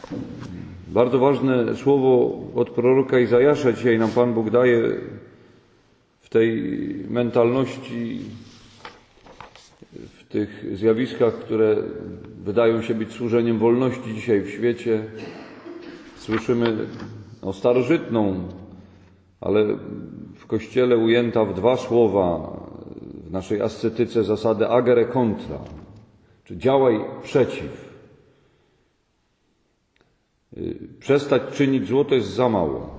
Bardzo ważne słowo od proroka Izajasza dzisiaj nam Pan Bóg daje w tej mentalności, w tych zjawiskach, które wydają się być służeniem wolności dzisiaj w świecie. Słyszymy starożytną, ale w Kościele ujęta w dwa słowa w naszej ascetyce zasadę agere contra, czy działaj przeciw. Przestać czynić zło to jest za mało.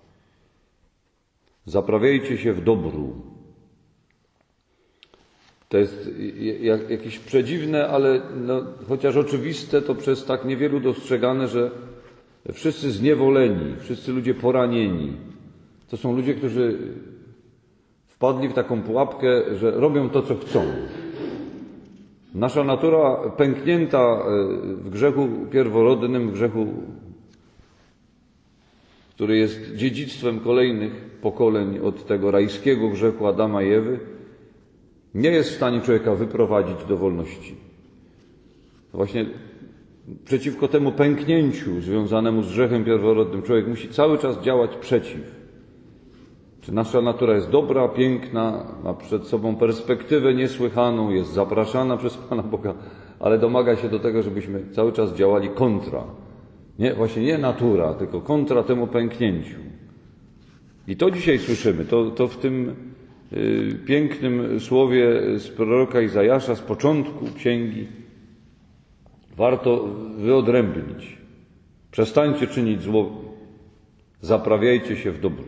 Zaprawiajcie się w dobru. To jest jakieś przedziwne, ale chociaż oczywiste, to przez tak niewielu dostrzegane, że wszyscy zniewoleni, wszyscy ludzie poranieni, to są ludzie, którzy wpadli w taką pułapkę, że robią to, co chcą. Nasza natura pęknięta w grzechu pierworodnym, w grzechu, który jest dziedzictwem kolejnych pokoleń od tego rajskiego grzechu Adama i Ewy, nie jest w stanie człowieka wyprowadzić do wolności. Właśnie przeciwko temu pęknięciu związanemu z grzechem pierworodnym człowiek musi cały czas działać przeciw. Czy nasza natura jest dobra, piękna, ma przed sobą perspektywę niesłychaną, jest zapraszana przez Pana Boga, ale domaga się do tego, żebyśmy cały czas działali kontra. Właśnie nie natura, tylko kontra temu pęknięciu. I to dzisiaj słyszymy, to w tym pięknym słowie z proroka Izajasza, z początku księgi, warto wyodrębnić. Przestańcie czynić zło, zaprawiajcie się w dobru.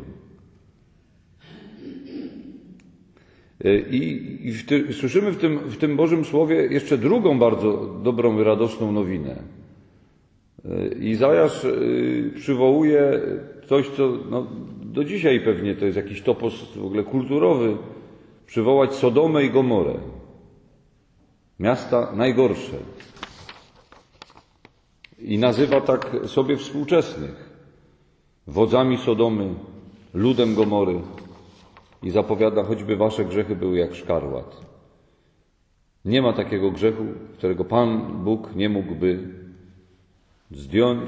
I słyszymy w tym Bożym Słowie jeszcze drugą bardzo dobrą i radosną nowinę. Izajasz przywołuje coś, co do dzisiaj pewnie to jest jakiś topos w ogóle kulturowy, przywołać Sodomę i Gomorę. Miasta najgorsze. I nazywa tak sobie współczesnych wodzami Sodomy, ludem Gomory i zapowiada, choćby wasze grzechy były jak szkarłat. Nie ma takiego grzechu, którego Pan Bóg nie mógłby zdjąć,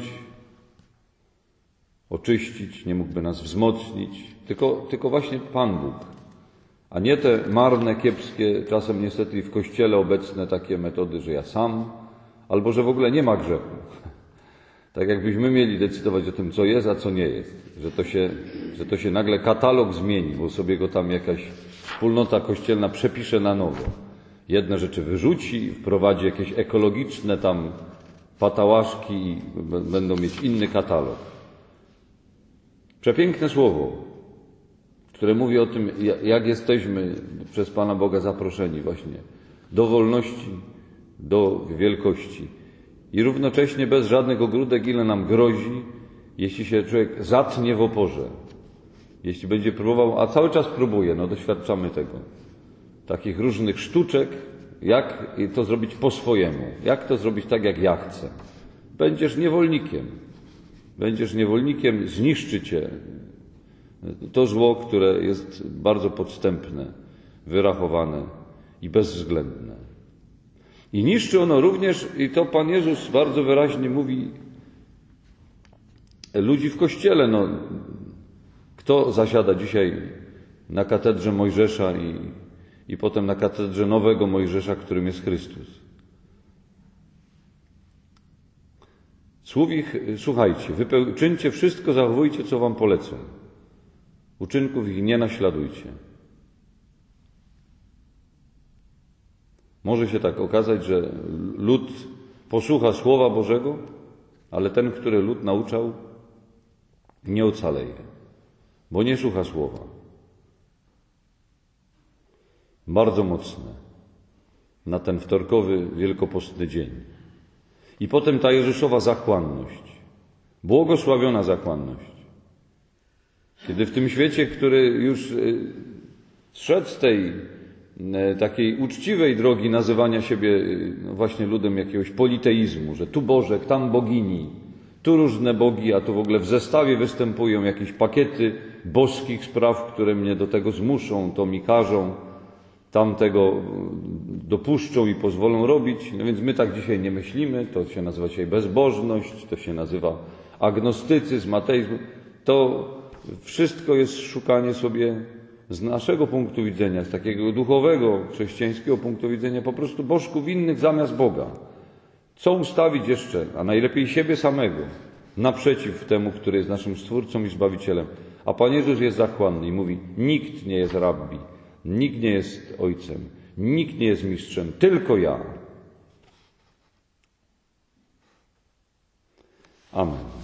oczyścić, nie mógłby nas wzmocnić, tylko właśnie Pan Bóg, a nie te marne, kiepskie, czasem niestety w Kościele obecne takie metody, że ja sam, albo że w ogóle nie ma grzechu. Tak jakbyśmy mieli decydować o tym, co jest, a co nie jest. Że to się nagle katalog zmieni, bo sobie go tam jakaś wspólnota kościelna przepisze na nowo. Jedne rzeczy wyrzuci, wprowadzi jakieś ekologiczne tam patałaszki i będą mieć inny katalog. Przepiękne słowo, które mówi o tym, jak jesteśmy przez Pana Boga zaproszeni właśnie do wolności, do wielkości. I równocześnie bez żadnych ogródek, ile nam grozi, jeśli się człowiek zatnie w oporze. Jeśli będzie próbował, a cały czas próbuje, doświadczamy tego. Takich różnych sztuczek, jak to zrobić po swojemu, jak to zrobić tak, jak ja chcę. Będziesz niewolnikiem. Będziesz niewolnikiem, zniszczy cię to zło, które jest bardzo podstępne, wyrachowane i bezwzględne. I niszczy ono również, i to Pan Jezus bardzo wyraźnie mówi, ludzi w Kościele. Kto zasiada dzisiaj na katedrze Mojżesza i potem na katedrze nowego Mojżesza, którym jest Chrystus? Słów ich słuchajcie, czyńcie wszystko, zachowujcie, co wam polecą. Uczynków ich nie naśladujcie. Może się tak okazać, że lud posłucha Słowa Bożego, ale ten, który lud nauczał, nie ocaleje, bo nie słucha Słowa. Bardzo mocne na ten wtorkowy, wielkopostny dzień. I potem ta Jezusowa zachłanność, błogosławiona zachłanność. Kiedy w tym świecie, który już zszedł z tej takiej uczciwej drogi nazywania siebie właśnie ludem jakiegoś politeizmu, że tu Bożek, tam bogini, tu różne bogi, a tu w ogóle w zestawie występują jakieś pakiety boskich spraw, które mnie do tego zmuszą, to mi każą. tamtego dopuszczą i pozwolą robić. No więc my tak dzisiaj nie myślimy, to się nazywa dzisiaj bezbożność, to się nazywa agnostycyzm, ateizm. To wszystko jest szukanie sobie z naszego punktu widzenia, z takiego duchowego, chrześcijańskiego punktu widzenia, po prostu bożków innych zamiast Boga. Co ustawić jeszcze, a najlepiej siebie samego, naprzeciw temu, który jest naszym Stwórcą i Zbawicielem. A Pan Jezus jest zachłanny i mówi: nikt nie jest rabbi, nikt nie jest ojcem, nikt nie jest mistrzem, tylko ja. Amen.